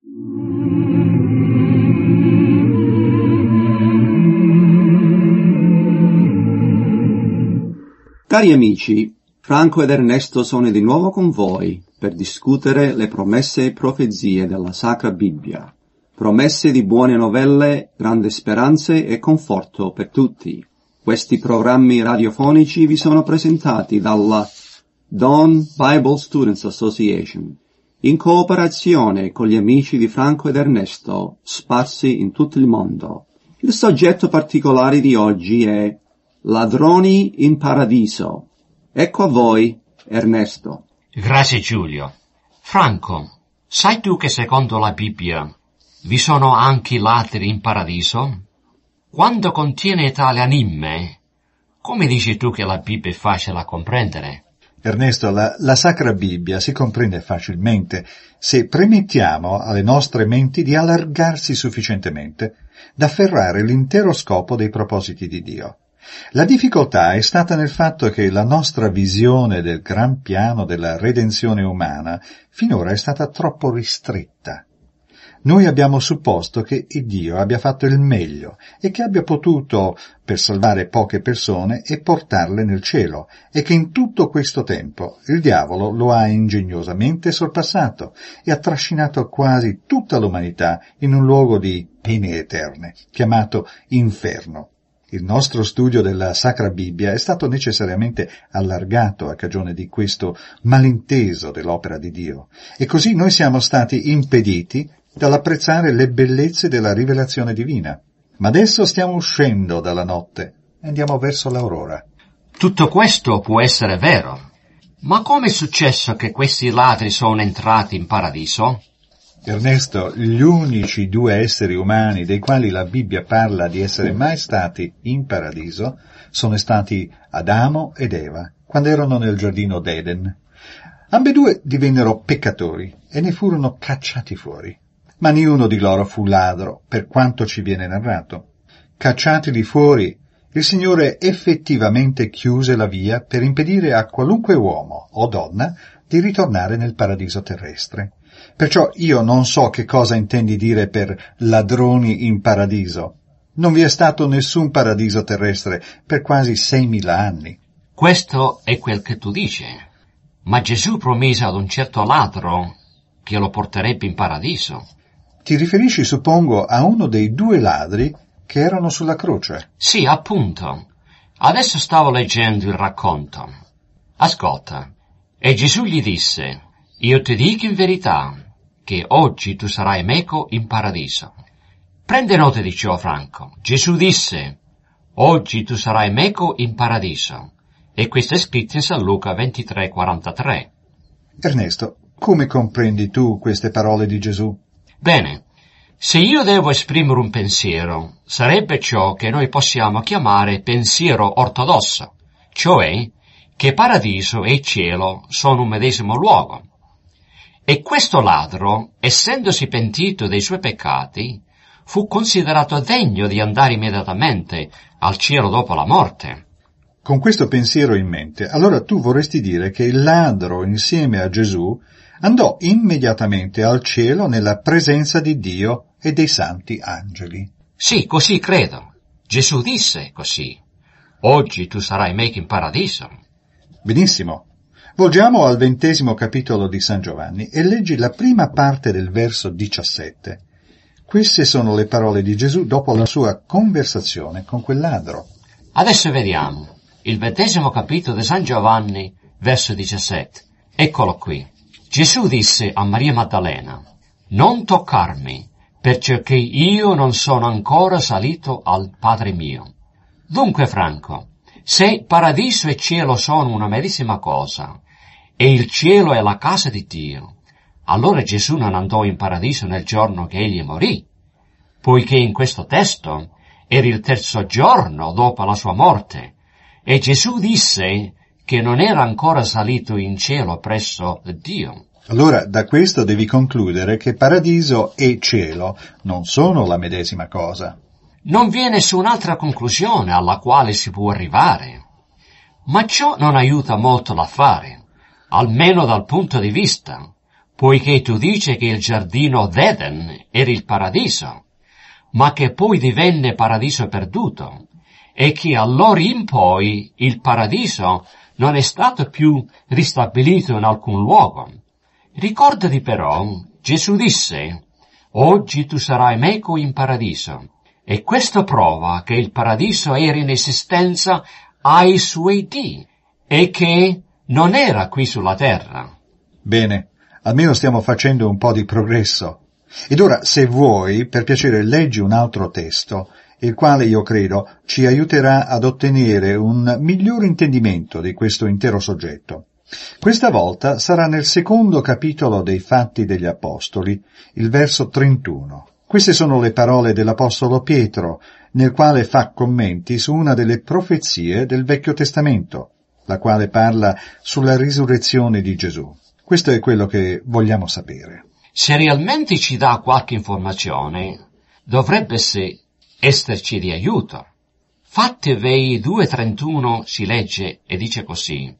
Cari amici, Franco ed Ernesto sono di nuovo con voi per discutere le promesse e profezie della Sacra Bibbia, promesse di buone novelle, grandi speranze e conforto per tutti. Questi programmi radiofonici vi sono presentati dalla Dawn Bible Students Association, in cooperazione con gli amici di Franco ed Ernesto sparsi in tutto il mondo. Il soggetto particolare di oggi è Ladroni in Paradiso. Ecco a voi, Ernesto. Grazie Giulio. Franco, sai tu che secondo la Bibbia vi sono anche i ladri in paradiso? Quando contiene tale anime, come dici tu che la Bibbia è facile da comprendere? Ernesto, la Sacra Bibbia si comprende facilmente se permettiamo alle nostre menti di allargarsi sufficientemente da afferrare l'intero scopo dei propositi di Dio. La difficoltà è stata nel fatto che la nostra visione del gran piano della redenzione umana finora è stata troppo ristretta. Noi abbiamo supposto che Dio abbia fatto il meglio e che abbia potuto, per salvare poche persone, e portarle nel cielo, e che in tutto questo tempo il diavolo lo ha ingegnosamente sorpassato e ha trascinato quasi tutta l'umanità in un luogo di pene eterne, chiamato inferno. Il nostro studio della Sacra Bibbia è stato necessariamente allargato a cagione di questo malinteso dell'opera di Dio, e così noi siamo stati impediti dall'apprezzare le bellezze della rivelazione divina. Ma adesso stiamo uscendo dalla notte e andiamo verso l'aurora. Tutto questo può essere vero, ma come è successo che questi ladri sono entrati in paradiso? Ernesto, gli unici due esseri umani dei quali la Bibbia parla di essere mai stati in paradiso sono stati Adamo ed Eva, quando erano nel giardino d'Eden. Ambedue divennero peccatori e ne furono cacciati fuori. Ma niuno di loro fu ladro, per quanto ci viene narrato. Cacciatili fuori, il Signore effettivamente chiuse la via per impedire a qualunque uomo o donna di ritornare nel paradiso terrestre. Perciò io non so che cosa intendi dire per ladroni in paradiso. Non vi è stato nessun paradiso terrestre per quasi 6.000 anni. Questo è quel che tu dici. Ma Gesù promise ad un certo ladro che lo porterebbe in paradiso. Ti riferisci, suppongo, a uno dei due ladri che erano sulla croce? Sì, appunto. Adesso stavo leggendo il racconto. Ascolta. E Gesù gli disse: io ti dico in verità che oggi tu sarai meco in paradiso. Prende nota di ciò, Franco. Gesù disse: oggi tu sarai meco in paradiso. E questo è scritto in San Luca 23:43. Ernesto, come comprendi tu queste parole di Gesù? Bene, se io devo esprimere un pensiero, sarebbe ciò che noi possiamo chiamare pensiero ortodosso, cioè che paradiso e cielo sono un medesimo luogo. E questo ladro, essendosi pentito dei suoi peccati, fu considerato degno di andare immediatamente al cielo dopo la morte. Con questo pensiero in mente, allora tu vorresti dire che il ladro, insieme a Gesù, andò immediatamente al cielo nella presenza di Dio e dei santi angeli. Sì, così credo. Gesù disse così: oggi tu sarai meco in paradiso. Benissimo. Volgiamo al 20° capitolo di San Giovanni e leggi la prima parte del verso 17. Queste sono le parole di Gesù dopo la sua conversazione con quel ladro. Adesso vediamo. Il 20° capitolo di San Giovanni, verso 17. Eccolo qui. Gesù disse a Maria Maddalena: non toccarmi, perché io non sono ancora salito al Padre mio. Dunque, Franco, se paradiso e cielo sono una medesima cosa, e il cielo è la casa di Dio, allora Gesù non andò in paradiso nel giorno che egli morì, poiché in questo testo era il 3° giorno dopo la sua morte, e Gesù disse che non era ancora salito in cielo presso Dio. Allora, da questo devi concludere che paradiso e cielo non sono la medesima cosa. Non vi è nessun'altra conclusione alla quale si può arrivare. Ma ciò non aiuta molto l'affare, almeno dal punto di vista, poiché tu dici che il giardino d'Eden era il paradiso, ma che poi divenne paradiso perduto, e che allora in poi il paradiso non è stato più ristabilito in alcun luogo. Ricordati però, Gesù disse, oggi tu sarai meco in paradiso, e questo prova che il paradiso era in esistenza ai suoi dì, e che non era qui sulla terra. Bene, almeno stiamo facendo un po' di progresso. Ed ora, se vuoi, per piacere, leggi un altro testo, il quale io credo ci aiuterà ad ottenere un miglior intendimento di questo intero soggetto. Questa volta sarà nel secondo capitolo dei Fatti degli Apostoli, il verso 31. Queste sono le parole dell'Apostolo Pietro, nel quale fa commenti su una delle profezie del Vecchio Testamento, la quale parla sulla risurrezione di Gesù. Questo è quello che vogliamo sapere. Se realmente ci dà qualche informazione, dovrebbe esserci di aiuto. Fatti 2:31 si legge e dice così.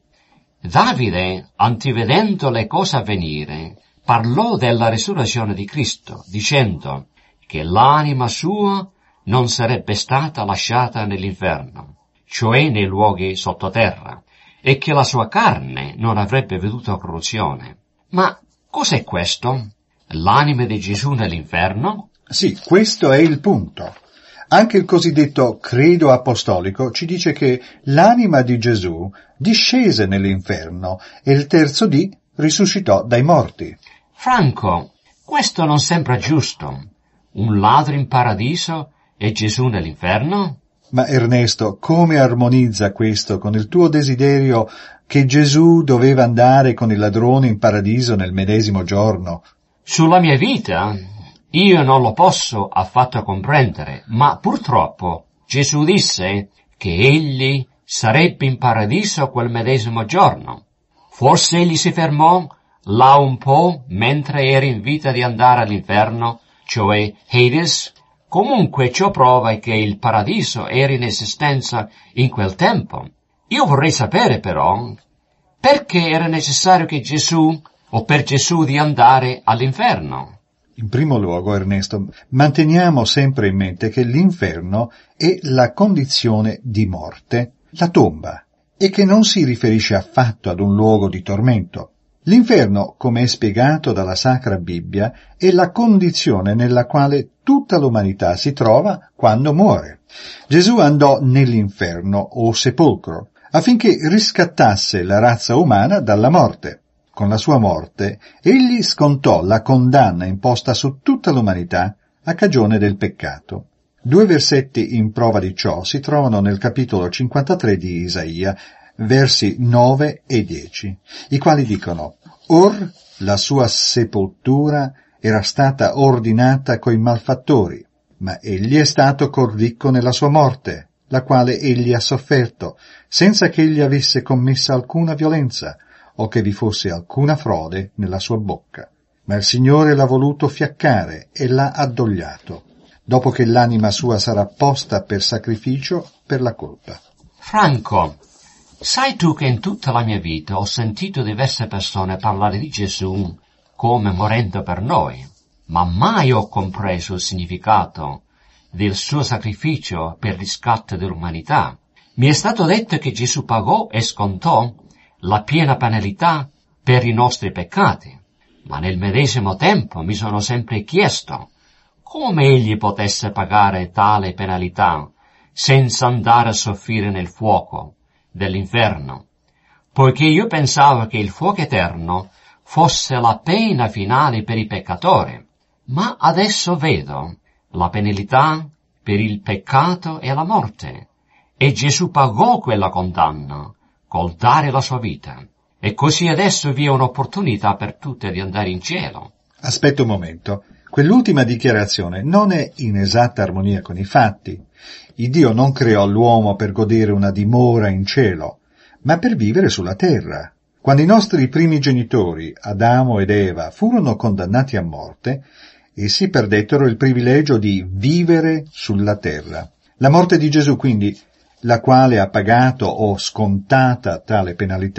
Davide, antivedendo le cose avvenire, parlò della risurrezione di Cristo, dicendo che l'anima sua non sarebbe stata lasciata nell'inferno, cioè nei luoghi sottoterra, e che la sua carne non avrebbe veduto corruzione. Ma cos'è questo? L'anima di Gesù nell'inferno? Sì, questo è il punto. Anche il cosiddetto credo apostolico ci dice che l'anima di Gesù discese nell'inferno e il terzo dì risuscitò dai morti. Franco, questo non sembra giusto. Un ladro in paradiso e Gesù nell'inferno? Ma Ernesto, come armonizza questo con il tuo desiderio che Gesù doveva andare con i ladroni in paradiso nel medesimo giorno? Sulla mia vita, io non lo posso affatto comprendere, ma purtroppo Gesù disse che egli sarebbe in paradiso quel medesimo giorno. Forse egli si fermò là un po' mentre era in vita di andare all'inferno, cioè Hades. Comunque ciò prova che il paradiso era in esistenza in quel tempo. Io vorrei sapere però perché era necessario che Gesù o per Gesù di andare all'inferno. In primo luogo, Ernesto, manteniamo sempre in mente che l'inferno è la condizione di morte, la tomba, e che non si riferisce affatto ad un luogo di tormento. L'inferno, come è spiegato dalla Sacra Bibbia, è la condizione nella quale tutta l'umanità si trova quando muore. Gesù andò nell'inferno o sepolcro affinché riscattasse la razza umana dalla morte. Con la sua morte, egli scontò la condanna imposta su tutta l'umanità a cagione del peccato. 2 versetti in prova di ciò si trovano nel capitolo 53 di Isaia, versi 9 e 10, i quali dicono: «Or la sua sepoltura era stata ordinata coi malfattori, ma egli è stato cor ricco nella sua morte, la quale egli ha sofferto, senza che egli avesse commessa alcuna violenza, o che vi fosse alcuna frode nella sua bocca. Ma il Signore l'ha voluto fiaccare e l'ha addogliato, dopo che l'anima sua sarà posta per sacrificio per la colpa». Franco, sai tu che in tutta la mia vita ho sentito diverse persone parlare di Gesù come morendo per noi, ma mai ho compreso il significato del suo sacrificio per il riscatto dell'umanità. Mi è stato detto che Gesù pagò e scontò la piena penalità per i nostri peccati, ma nel medesimo tempo mi sono sempre chiesto come egli potesse pagare tale penalità senza andare a soffrire nel fuoco dell'inferno, poiché io pensavo che il fuoco eterno fosse la pena finale per i peccatori, ma adesso vedo la penalità per il peccato e la morte, e Gesù pagò quella condanna col dare la sua vita, e così adesso vi è un'opportunità per tutti di andare in cielo. Aspetta un momento, quell'ultima dichiarazione non è in esatta armonia con i fatti. Il Dio non creò l'uomo per godere una dimora in cielo, ma per vivere sulla terra. Quando i nostri primi genitori, Adamo ed Eva, furono condannati a morte, essi perdettero il privilegio di vivere sulla terra. La morte di Gesù, quindi, la quale ha pagato o scontata tale penalità,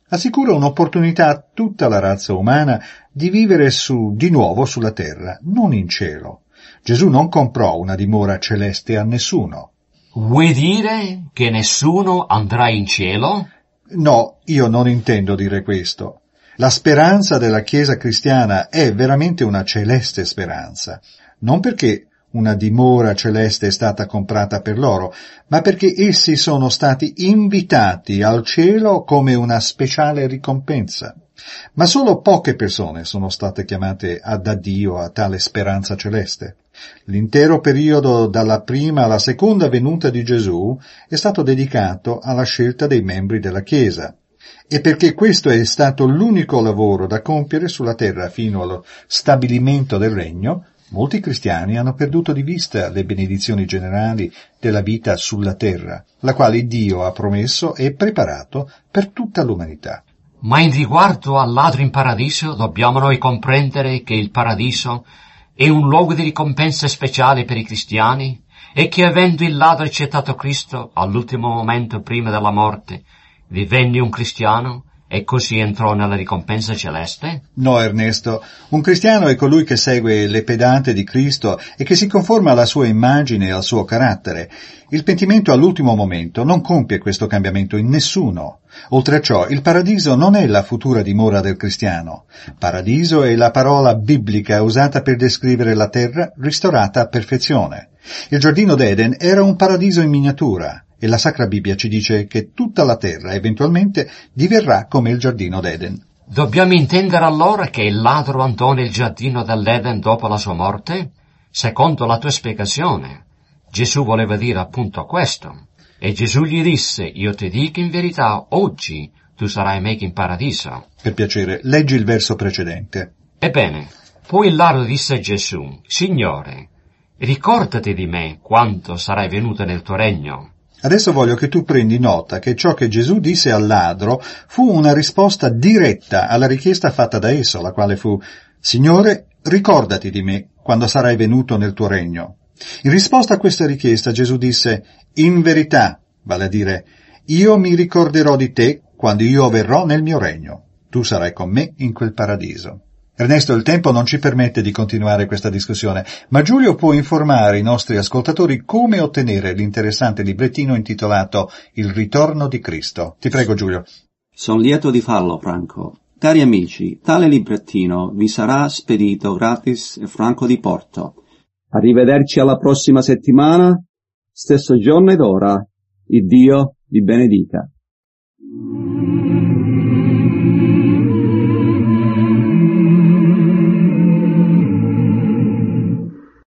assicura un'opportunità a tutta la razza umana di vivere di nuovo sulla terra, non in cielo. Gesù non comprò una dimora celeste a nessuno. Vuoi dire che nessuno andrà in cielo? No, io non intendo dire questo. La speranza della Chiesa cristiana è veramente una celeste speranza, non perché una dimora celeste è stata comprata per loro, ma perché essi sono stati invitati al cielo come una speciale ricompensa. Ma solo poche persone sono state chiamate da Dio a tale speranza celeste. L'intero periodo dalla prima alla seconda venuta di Gesù è stato dedicato alla scelta dei membri della Chiesa. E perché questo è stato l'unico lavoro da compiere sulla terra fino allo stabilimento del regno, molti cristiani hanno perduto di vista le benedizioni generali della vita sulla terra, la quale Dio ha promesso e preparato per tutta l'umanità. Ma in riguardo al ladro in paradiso, dobbiamo noi comprendere che il paradiso è un luogo di ricompensa speciale per i cristiani e che avendo il ladro accettato Cristo all'ultimo momento prima della morte, divenne un cristiano e così entrò nella ricompensa celeste? No, Ernesto, un cristiano è colui che segue le pedate di Cristo e che si conforma alla sua immagine e al suo carattere. Il pentimento all'ultimo momento non compie questo cambiamento in nessuno. Oltre a ciò, il paradiso non è la futura dimora del cristiano. Paradiso è la parola biblica usata per descrivere la terra ristorata a perfezione. Il giardino d'Eden era un paradiso in miniatura. E la Sacra Bibbia ci dice che tutta la terra eventualmente diverrà come il giardino d'Eden. Dobbiamo intendere allora che il ladro andò nel giardino dell'Eden dopo la sua morte? Secondo la tua spiegazione, Gesù voleva dire appunto questo. E Gesù gli disse, io ti dico in verità, oggi tu sarai me in paradiso. Per piacere, leggi il verso precedente. Ebbene, poi il ladro disse a Gesù, Signore, ricordati di me quando sarai venuto nel tuo regno. Adesso voglio che tu prendi nota che ciò che Gesù disse al ladro fu una risposta diretta alla richiesta fatta da esso, la quale fu «Signore, ricordati di me quando sarai venuto nel tuo regno». In risposta a questa richiesta Gesù disse «In verità», vale a dire «Io mi ricorderò di te quando io verrò nel mio regno. Tu sarai con me in quel paradiso». Ernesto, il tempo non ci permette di continuare questa discussione, ma Giulio può informare i nostri ascoltatori come ottenere l'interessante librettino intitolato Il ritorno di Cristo. Ti prego, Giulio. Sono lieto di farlo, Franco. Cari amici, tale librettino vi sarà spedito gratis e franco di porto. Arrivederci alla prossima settimana, stesso giorno ed ora. Il Dio vi benedica.